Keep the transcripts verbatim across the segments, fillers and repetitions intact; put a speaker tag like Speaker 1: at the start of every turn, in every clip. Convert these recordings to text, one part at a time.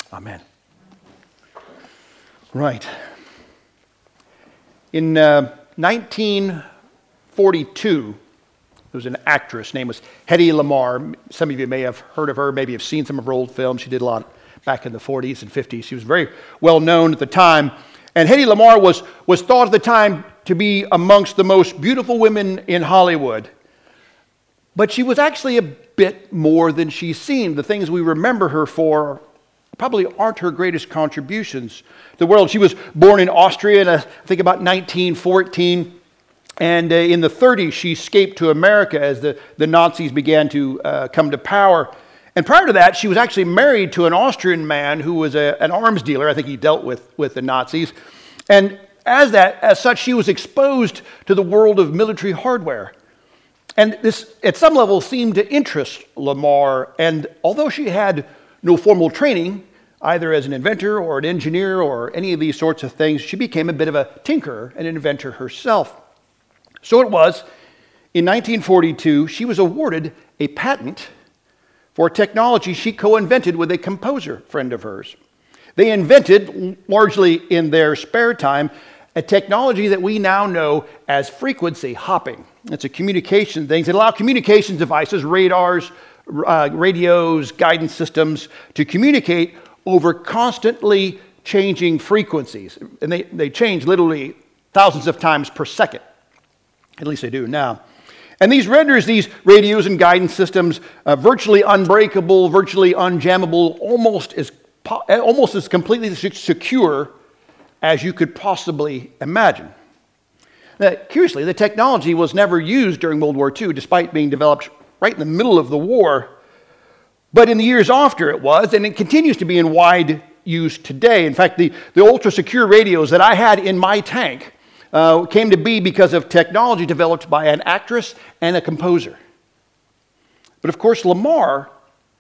Speaker 1: Amen. Right. In uh, nineteen forty-two, there was an actress named was Hedy Lamarr. Some of you may have heard of her, maybe have seen some of her old films. She did a lot back in the forties and fifties. She was very well known at the time. And Hedy Lamarr was, was thought at the time to be amongst the most beautiful women in Hollywood. But she was actually a bit more than she seemed. The things we remember her for probably aren't her greatest contributions to the world. She was born in Austria in, uh, I think, about nineteen fourteen. And uh, in the thirties, she escaped to America as the, the Nazis began to uh, come to power. And prior to that, she was actually married to an Austrian man who was a, an arms dealer. I think he dealt with, with the Nazis. And as that, as such, she was exposed to the world of military hardware. And this, at some level, seemed to interest Lamarr. And although she had no formal training, either as an inventor or an engineer or any of these sorts of things, she became a bit of a tinkerer and an inventor herself. So it was, in nineteen forty-two, she was awarded a patent for technology she co-invented with a composer friend of hers. They invented, largely in their spare time, a technology that we now know as frequency hopping. It's a communication thing. It allows communications devices, radars, uh, radios, guidance systems to communicate over constantly changing frequencies. And they, they change literally thousands of times per second. At least they do now. And these renders these radios and guidance systems uh, virtually unbreakable, virtually unjammable, almost as, po- almost as completely secure as you could possibly imagine. Now, curiously, the technology was never used during World War Two, despite being developed right in the middle of the war. But in the years after it was, and it continues to be in wide use today. In fact, the, the ultra-secure radios that I had in my tank uh, came to be because of technology developed by an actress and a composer. But of course, Lamarr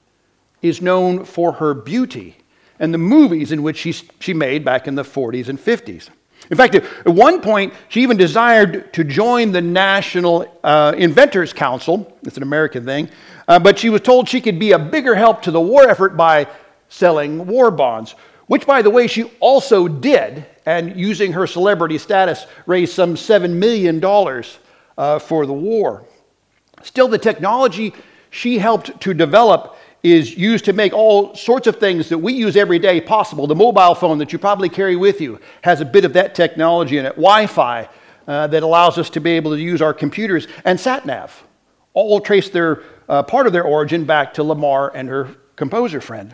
Speaker 1: is known for her beauty and the movies in which she, she made back in the forties and fifties. In fact, at one point, she even desired to join the National uh, Inventors Council. It's an American thing. Uh, but she was told she could be a bigger help to the war effort by selling war bonds, which, by the way, she also did, and using her celebrity status, raised some seven million dollars uh, for the war. Still, the technology she helped to develop is used to make all sorts of things that we use every day possible. The mobile phone that you probably carry with you has a bit of that technology in it. Wi-Fi uh, that allows us to be able to use our computers. And SatNav all trace their uh, part of their origin back to Lamarr and her composer friend.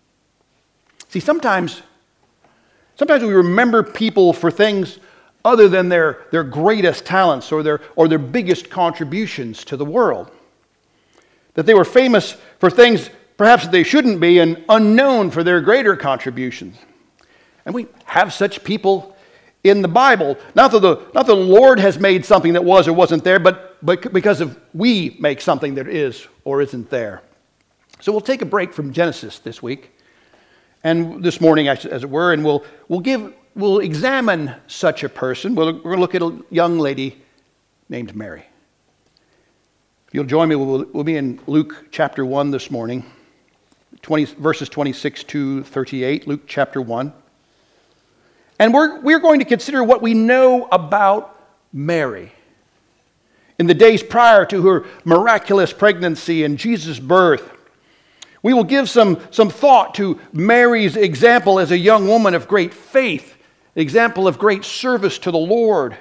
Speaker 1: See, sometimes, sometimes we remember people for things other than their, their greatest talents or their, or their biggest contributions to the world. That they were famous for things perhaps they shouldn't be and unknown for their greater contributions. And we have such people in the Bible. Not that the, not that the Lord has made something that was or wasn't there, but, but because of we make something that is or isn't there. So we'll take a break from Genesis this week, and this morning, as it were, and we'll, we'll, give, we'll examine such a person. We'll, we're going to look at a young lady named Mary. If you'll join me, we'll, we'll be in Luke chapter one this morning, twenty, verses twenty-six to thirty-eight, Luke chapter one. And we're, we're going to consider what we know about Mary in the days prior to her miraculous pregnancy and Jesus' birth. We will give some, some thought to Mary's example as a young woman of great faith, an example of great service to the Lord.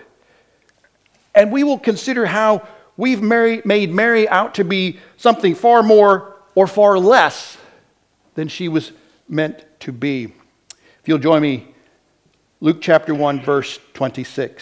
Speaker 1: And we will consider how we've Mary, made Mary out to be something far more or far less than she was meant to be. If you'll join me, Luke chapter one, verse twenty-six.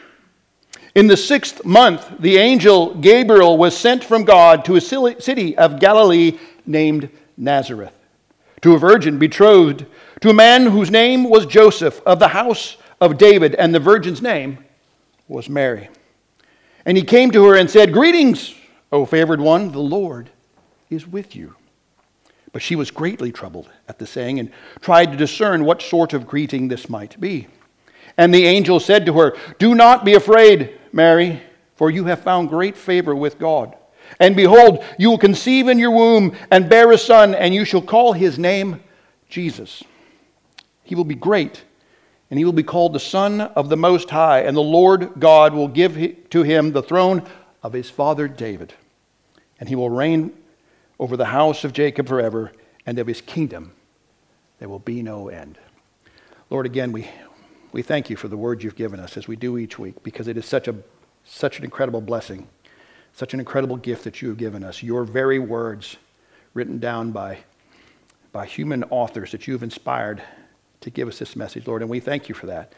Speaker 1: In the sixth month, the angel Gabriel was sent from God to a city of Galilee named Nazareth, to a virgin betrothed to a man whose name was Joseph of the house of David, and the virgin's name was Mary. And he came to her and said, "Greetings, O favored one, the Lord is with you." But she was greatly troubled at the saying and tried to discern what sort of greeting this might be. And the angel said to her, "Do not be afraid, Mary, for you have found great favor with God. And behold, you will conceive in your womb and bear a son, and you shall call his name Jesus. He will be great, and he will be called the Son of the Most High, and the Lord God will give to him the throne of his father David, and he will reign over the house of Jacob forever, and of his kingdom there will be no end. Lord, again, we, we thank you for the word you've given us as we do each week, because it is such a such an incredible blessing, such an incredible gift that you have given us. Your very words written down by, by human authors that you have inspired to give us this message, Lord, and we thank you for that.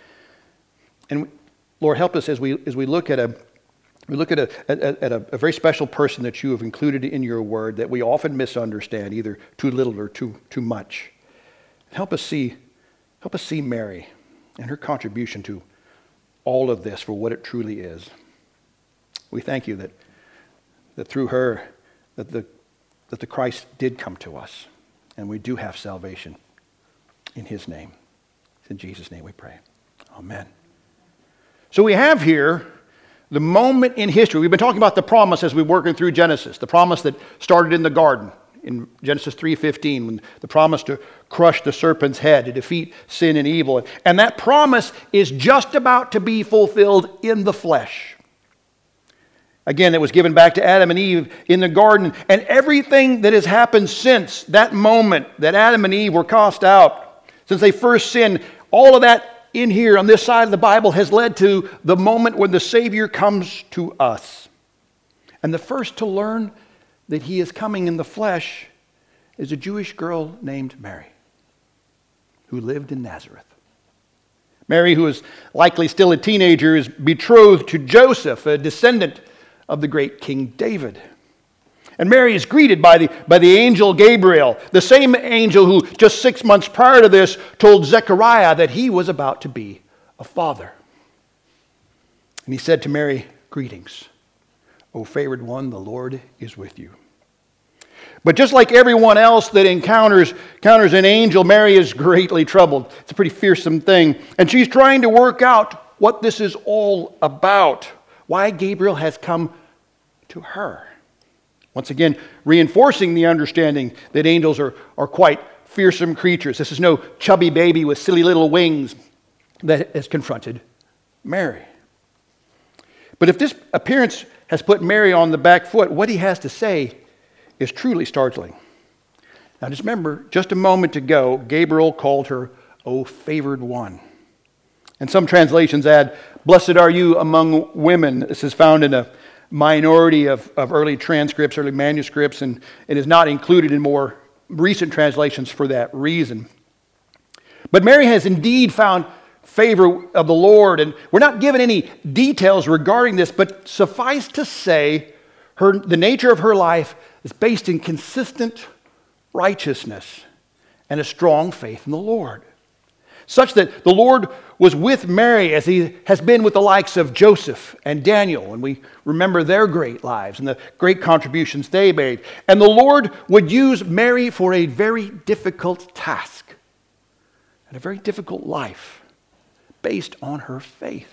Speaker 1: And Lord, help us as we as we look at a we look at a at, at a, a very special person that you have included in your word that we often misunderstand, either too little or too too much. Help us see help us see Mary and her contribution to all of this for what it truly is. We thank you that that through her that the that the Christ did come to us, and we do have salvation in his name. It's in Jesus' name we pray. Amen. So we have here the moment in history. We've been talking about the promise as we're working through Genesis, the promise that started in the garden in Genesis three fifteen, when the promise to crush the serpent's head, to defeat sin and evil. And that promise is just about to be fulfilled in the flesh. Again, it was given back to Adam and Eve in the garden. And everything that has happened since that moment that Adam and Eve were cast out, since they first sinned, all of that in here on this side of the Bible has led to the moment when the Savior comes to us. And the first to learn that he is coming in the flesh is a Jewish girl named Mary, who lived in Nazareth. Mary, who is likely still a teenager, is betrothed to Joseph, a descendant of the great King David. And Mary is greeted by the, by the angel Gabriel, the same angel who just six months prior to this told Zechariah that he was about to be a father. And he said to Mary, "Greetings, O favored one, the Lord is with you." But just like everyone else that encounters, encounters an angel, Mary is greatly troubled. It's a pretty fearsome thing. And she's trying to work out what this is all about, why Gabriel has come to her. Once again, reinforcing the understanding that angels are, are quite fearsome creatures. This is no chubby baby with silly little wings that has confronted Mary. But if this appearance has put Mary on the back foot, what he has to say is truly startling. Now just remember, just a moment ago, Gabriel called her, "O favored one." And some translations add, "Blessed are you among women." This is found in a minority of, of early transcripts, early manuscripts, and it is not included in more recent translations for that reason. But Mary has indeed found favor of the Lord, and we're not given any details regarding this, but suffice to say, her, the nature of her life is based in consistent righteousness and a strong faith in the Lord, such that the Lord was with Mary as he has been with the likes of Joseph and Daniel, and we remember their great lives and the great contributions they made. And the Lord would use Mary for a very difficult task and a very difficult life based on her faith.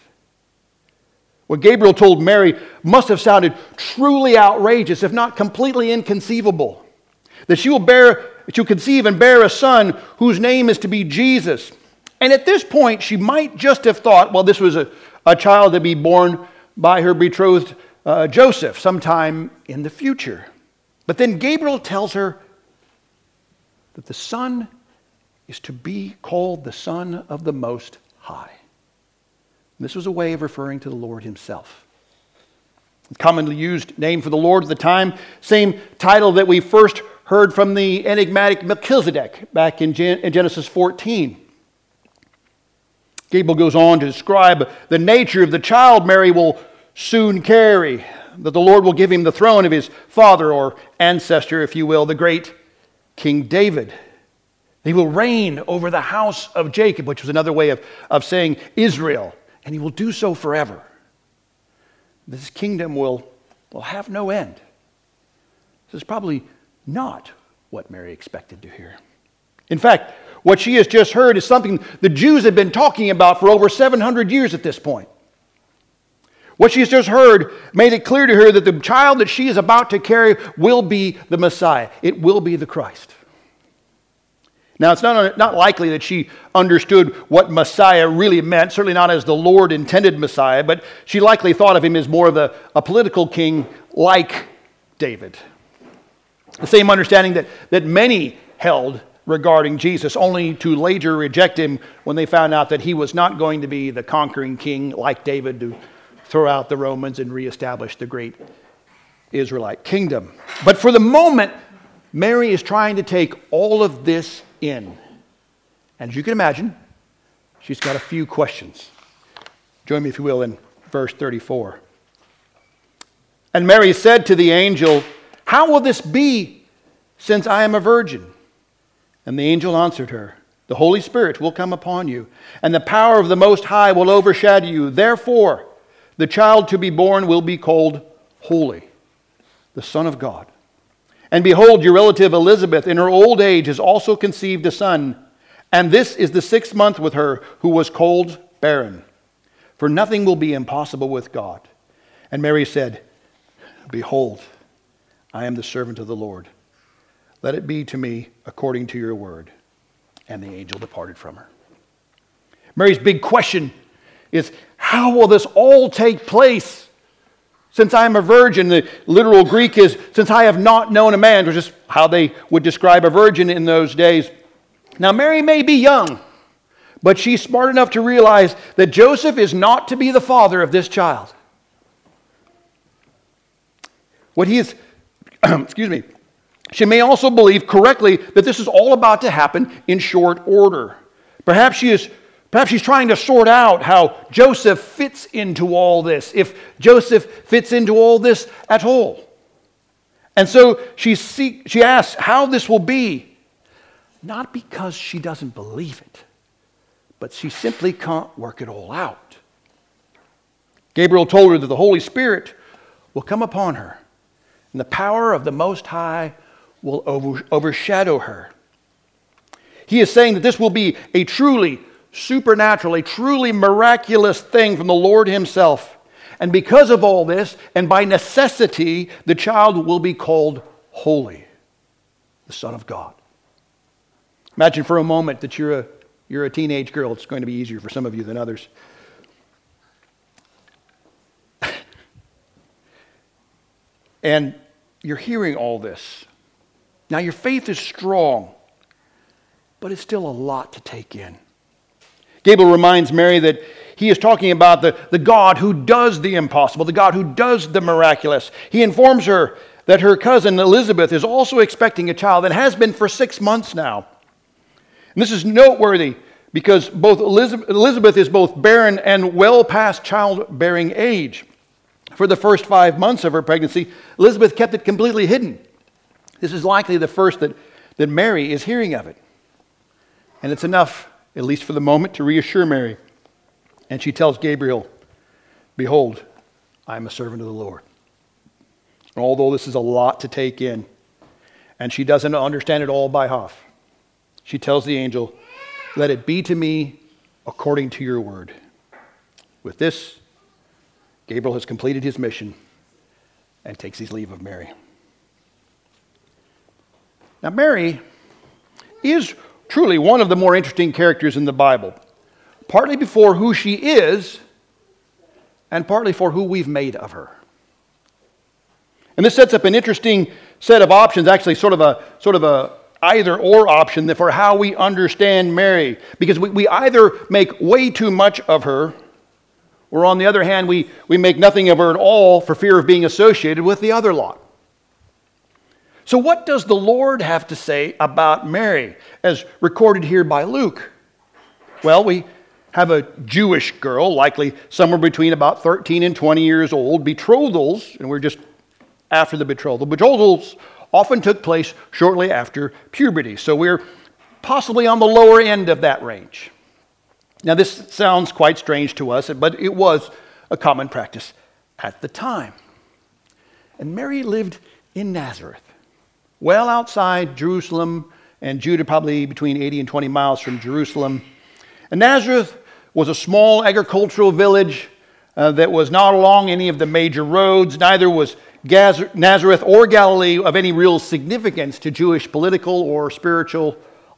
Speaker 1: What Gabriel told Mary must have sounded truly outrageous, if not completely inconceivable, that she will bear, she'll conceive and bear a son whose name is to be Jesus. And at this point, she might just have thought, well, this was a, a child to be born by her betrothed uh, Joseph sometime in the future. But then Gabriel tells her that the son is to be called the Son of the Most High. And this was a way of referring to the Lord himself. The commonly used name for the Lord at the time, same title that we first heard from the enigmatic Melchizedek back in, Gen- in Genesis fourteen. Gabriel goes on to describe the nature of the child Mary will soon carry, that the Lord will give him the throne of his father or ancestor, if you will, the great King David. He will reign over the house of Jacob, which was another way of, of saying Israel, and he will do so forever. This kingdom will, will have no end. This is probably not what Mary expected to hear. In fact, what she has just heard is something the Jews have been talking about for over seven hundred years at this point. What she has just heard made it clear to her that the child that she is about to carry will be the Messiah. It will be the Christ. Now, it's not, not likely that she understood what Messiah really meant, certainly not as the Lord intended Messiah, but she likely thought of him as more of a, a political king like David. The same understanding that, that many held regarding Jesus, only to later reject him when they found out that he was not going to be the conquering king like David to throw out the Romans and reestablish the great Israelite kingdom. But for the moment, Mary is trying to take all of this in. And as you can imagine, she's got a few questions. Join me, if you will, in verse thirty-four. And Mary said to the angel, "How will this be, since I am a virgin?" And the angel answered her, "The Holy Spirit will come upon you, and the power of the Most High will overshadow you. Therefore, the child to be born will be called Holy, the Son of God. And behold, your relative Elizabeth in her old age has also conceived a son, and this is the sixth month with her who was called barren. For nothing will be impossible with God." And Mary said, "Behold, I am the servant of the Lord. Let it be to me according to your word." And the angel departed from her. Mary's big question is, how will this all take place? Since I am a virgin, the literal Greek is, since I have not known a man, which is how they would describe a virgin in those days. Now, Mary may be young, but she's smart enough to realize that Joseph is not to be the father of this child. What he is, excuse me, she may also believe correctly that this is all about to happen in short order. Perhaps she is Perhaps she's trying to sort out how Joseph fits into all this, if Joseph fits into all this at all. And so she, see, she asks how this will be, not because she doesn't believe it, but she simply can't work it all out. Gabriel told her that the Holy Spirit will come upon her, and the power of the Most High will over, overshadow her. He is saying that this will be a truly supernatural, a truly miraculous thing from the Lord himself. And because of all this, and by necessity, the child will be called Holy, the Son of God. Imagine for a moment that you're a, you're a teenage girl. It's going to be easier for some of you than others. And you're hearing all this. Now your faith is strong, but it's still a lot to take in. Gabriel reminds Mary that he is talking about the, the God who does the impossible, the God who does the miraculous. He informs her that her cousin Elizabeth is also expecting a child and has been for six months now. And this is noteworthy because both Elizabeth, Elizabeth is both barren and well past childbearing age. For the first five months of her pregnancy, Elizabeth kept it completely hidden. This is likely the first that, that Mary is hearing of it. And it's enough, at least for the moment, to reassure Mary. And she tells Gabriel, "Behold, I am a servant of the Lord." And although this is a lot to take in, and she doesn't understand it all by half, she tells the angel, "Let it be to me according to your word." With this, Gabriel has completed his mission and takes his leave of Mary. Now, Mary is truly one of the more interesting characters in the Bible, partly for who she is and partly for who we've made of her. And this sets up an interesting set of options, actually sort of a sort of a either-or option for how we understand Mary, because we, we either make way too much of her, or on the other hand, we, we make nothing of her at all for fear of being associated with the other lot. So what does the Lord have to say about Mary, as recorded here by Luke? Well, we have a Jewish girl, likely somewhere between about thirteen and twenty years old, betrothals, and we're just after the betrothal. Betrothals often took place shortly after puberty, so we're possibly on the lower end of that range. Now, this sounds quite strange to us, but it was a common practice at the time. And Mary lived in Nazareth, well outside Jerusalem and Judah, probably between eighty and twenty miles from Jerusalem. And Nazareth was a small agricultural village uh, that was not along any of the major roads. Neither was Gaz- Nazareth or Galilee of any real significance to Jewish political or spiritual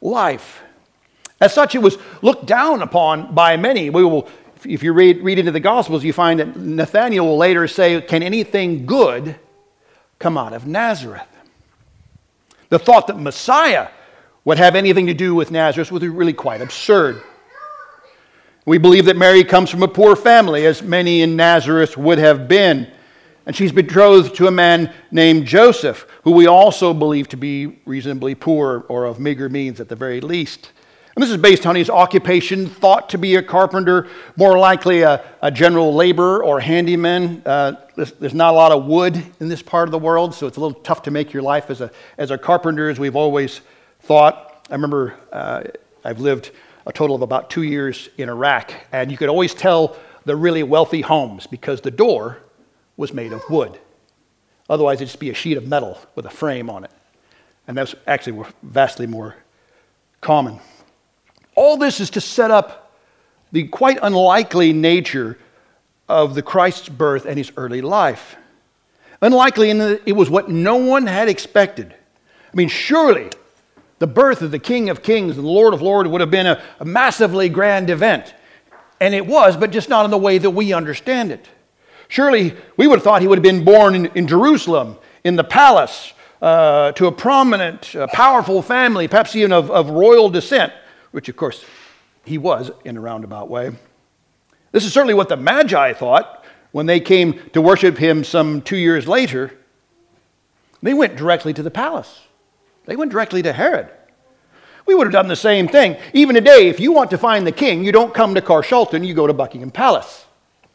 Speaker 1: life. As such, it was looked down upon by many. We will, if you read, read into the Gospels, you find that Nathanael will later say, "Can anything good come out of Nazareth?" The thought that Messiah would have anything to do with Nazareth was really quite absurd. We believe that Mary comes from a poor family, as many in Nazareth would have been. And she's betrothed to a man named Joseph, who we also believe to be reasonably poor or of meager means at the very least. And this is based on his occupation, thought to be a carpenter, more likely a, a general laborer or handyman. Uh, there's, there's not a lot of wood in this part of the world, so it's a little tough to make your life as a, as a carpenter, as we've always thought. I remember uh, I've lived a total of about two years in Iraq, and you could always tell the really wealthy homes because the door was made of wood. Otherwise, it'd just be a sheet of metal with a frame on it. And that's actually vastly more common. All this is to set up the quite unlikely nature of the Christ's birth and his early life. Unlikely in that it was what no one had expected. I mean, surely the birth of the King of Kings and the Lord of Lords would have been a, a massively grand event. And it was, but just not in the way that we understand it. Surely we would have thought he would have been born in, in Jerusalem, in the palace, uh, to a prominent, uh, powerful family, perhaps even of, of royal descent, which of course he was in a roundabout way. This is certainly what the Magi thought when they came to worship him some two years later. They went directly to the palace. They went directly to Herod. We would have done the same thing. Even today, if you want to find the king, you don't come to Carshalton, you go to Buckingham Palace.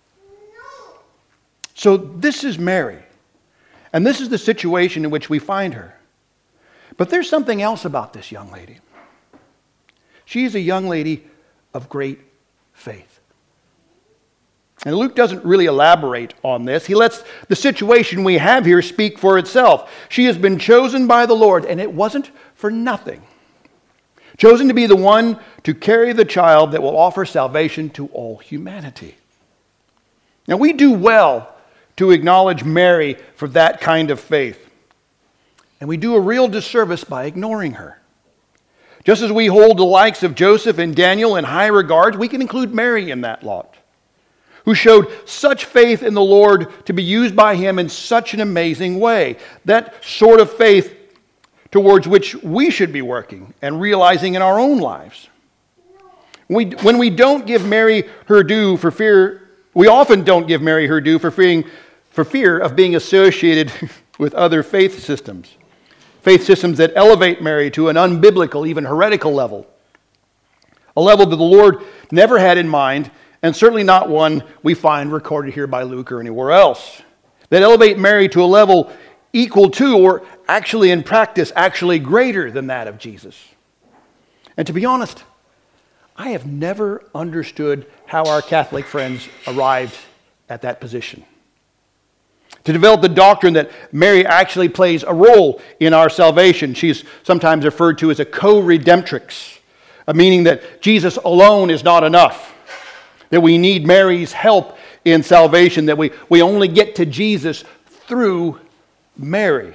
Speaker 1: So this is Mary. And this is the situation in which we find her. But there's something else about this young lady. She is a young lady of great faith. And Luke doesn't really elaborate on this. He lets the situation we have here speak for itself. She has been chosen by the Lord, and it wasn't for nothing. Chosen to be the one to carry the child that will offer salvation to all humanity. Now, we do well to acknowledge Mary for that kind of faith. And we do a real disservice by ignoring her. Just as we hold the likes of Joseph and Daniel in high regard, we can include Mary in that lot, who showed such faith in the Lord to be used by him in such an amazing way. That sort of faith towards which we should be working and realizing in our own lives. We, when we don't give Mary her due for fear, we often don't give Mary her due for fearing, for fear of being associated with other faith systems. Faith systems that elevate Mary to an unbiblical, even heretical level. A level that the Lord never had in mind, and certainly not one we find recorded here by Luke or anywhere else. That elevate Mary to a level equal to, or actually in practice, actually greater than that of Jesus. And to be honest, I have never understood how our Catholic friends arrived at that position. To develop the doctrine that Mary actually plays a role in our salvation. She's sometimes referred to as a co-redemptrix, a meaning that Jesus alone is not enough, that we need Mary's help in salvation, that we, we only get to Jesus through Mary.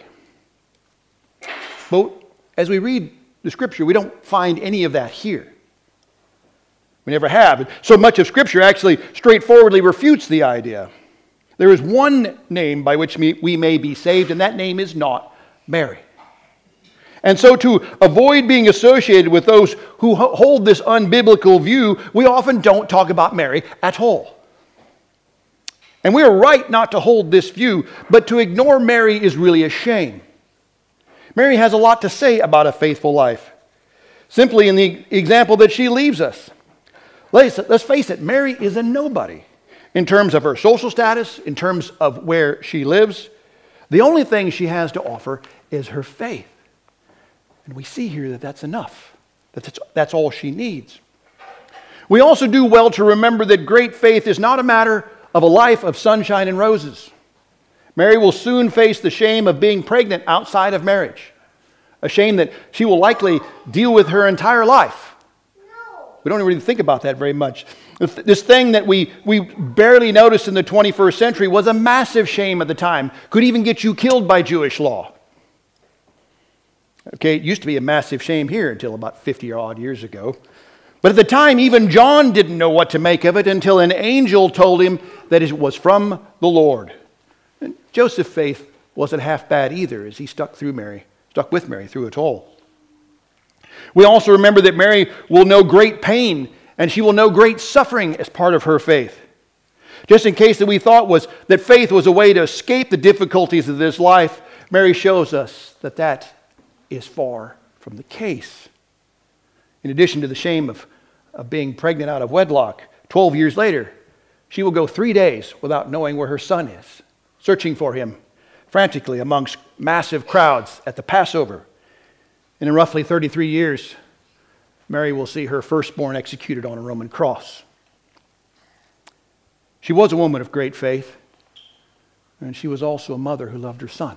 Speaker 1: But as we read the Scripture, we don't find any of that here. We never have. So much of Scripture actually straightforwardly refutes the idea. There is one name by which we may be saved, and that name is not Mary. And so to avoid being associated with those who hold this unbiblical view, we often don't talk about Mary at all. And we are right not to hold this view, but to ignore Mary is really a shame. Mary has a lot to say about a faithful life, simply in the example that she leaves us. Let's face it, Mary is a nobody in terms of her social status, in terms of where she lives. The only thing she has to offer is her faith. And we see here that that's enough, that that's, that's all she needs. We also do well to remember that great faith is not a matter of a life of sunshine and roses. Mary will soon face the shame of being pregnant outside of marriage, a shame that she will likely deal with her entire life. We don't really think about that very much. This thing that we, we barely noticed in the twenty-first century was a massive shame at the time. Could even get you killed by Jewish law. Okay, it used to be a massive shame here until about fifty odd years ago. But at the time, even John didn't know what to make of it until an angel told him that it was from the Lord. And Joseph's faith wasn't half bad either, as he stuck through Mary, stuck with Mary through it all. We also remember that Mary will know great pain and she will know great suffering as part of her faith. Just in case that we thought was that faith was a way to escape the difficulties of this life, Mary shows us that that is far from the case. In addition to the shame of, of being pregnant out of wedlock, twelve years later, she will go three days without knowing where her son is, searching for him frantically amongst massive crowds at the Passover. And in roughly thirty-three years, Mary will see her firstborn executed on a Roman cross. She was a woman of great faith, and she was also a mother who loved her son.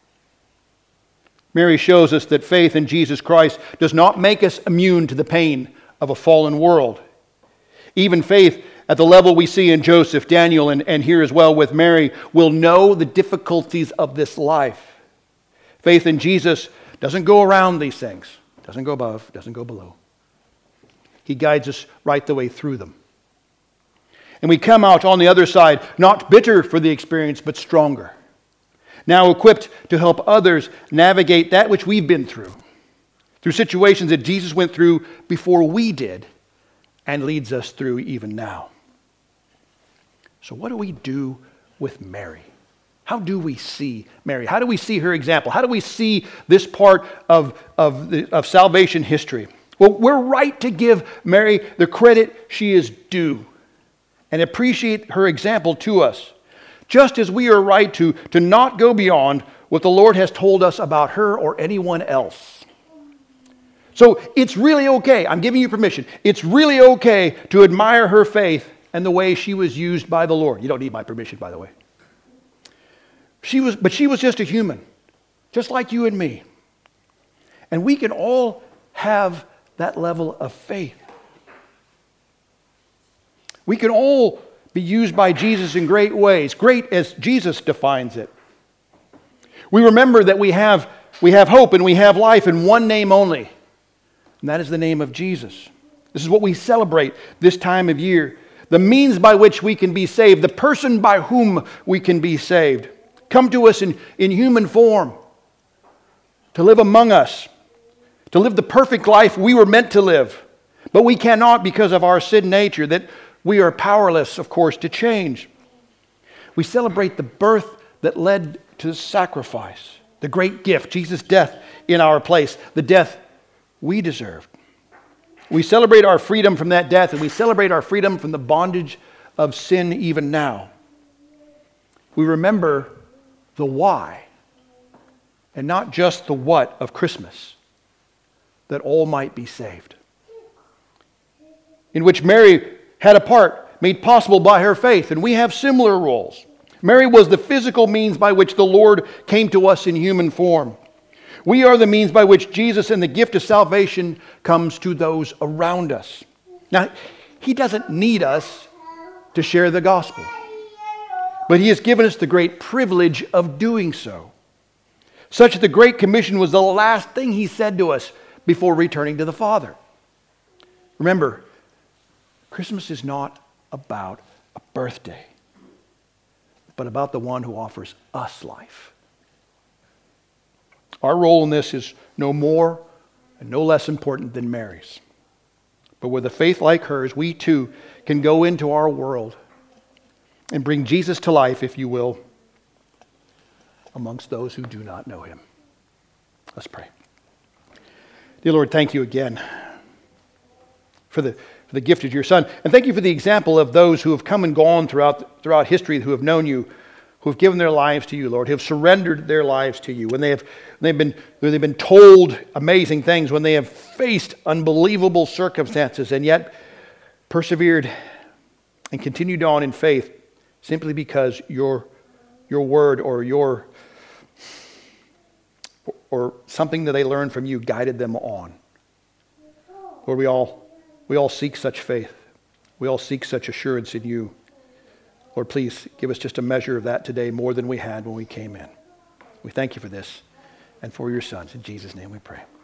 Speaker 1: Mary shows us that faith in Jesus Christ does not make us immune to the pain of a fallen world. Even faith at the level we see in Joseph, Daniel, and, and here as well with Mary, will know the difficulties of this life. Faith in Jesus doesn't go around these things, doesn't go above, doesn't go below. He guides us right the way through them. And we come out on the other side, not bitter for the experience, but stronger. Now equipped to help others navigate that which we've been through, through situations that Jesus went through before we did, and leads us through even now. So what do we do with Mary? How do we see Mary? How do we see her example? How do we see this part of, of, the, of salvation history? Well, we're right to give Mary the credit she is due and appreciate her example to us, just as we are right to, to not go beyond what the Lord has told us about her or anyone else. So it's really okay, I'm giving you permission, it's really okay to admire her faith and the way she was used by the Lord. You don't need my permission, by the way. She was, but she was just a human, just like you and me. And we can all have that level of faith. We can all be used by Jesus in great ways, great as Jesus defines it. We remember that we have, we have hope and we have life in one name only, and that is the name of Jesus. This is what we celebrate this time of year. The means by which we can be saved, the person by whom we can be saved, come to us in, in human form, to live among us, to live the perfect life we were meant to live. But we cannot because of our sin nature that we are powerless, of course, to change. We celebrate the birth that led to sacrifice, the great gift, Jesus' death in our place, the death we deserved. We celebrate our freedom from that death, and we celebrate our freedom from the bondage of sin even now. We remember the why, and not just the what of Christmas, that all might be saved. In which Mary had a part made possible by her faith, and we have similar roles. Mary was the physical means by which the Lord came to us in human form. We are the means by which Jesus and the gift of salvation comes to those around us. Now, He doesn't need us to share the gospel, but He has given us the great privilege of doing so. Such that the Great Commission was the last thing He said to us before returning to the Father. Remember, Christmas is not about a birthday, but about the one who offers us life. Our role in this is no more and no less important than Mary's. But with a faith like hers, we too can go into our world and bring Jesus to life, if you will, amongst those who do not know Him. Let's pray. Dear Lord, thank you again for the for the gift of your Son. And thank you for the example of those who have come and gone throughout, throughout history, who have known you, who have given their lives to you, Lord, who have surrendered their lives to you, when they have they've been, when they've been told amazing things, when they have faced unbelievable circumstances, and yet persevered and continued on in faith simply because your, your word or your or something that they learned from you guided them on. Lord, we all We all seek such faith. We all seek such assurance in you. Lord, please give us just a measure of that today, more than we had when we came in. We thank you for this. and for your sons. In Jesus' name we pray.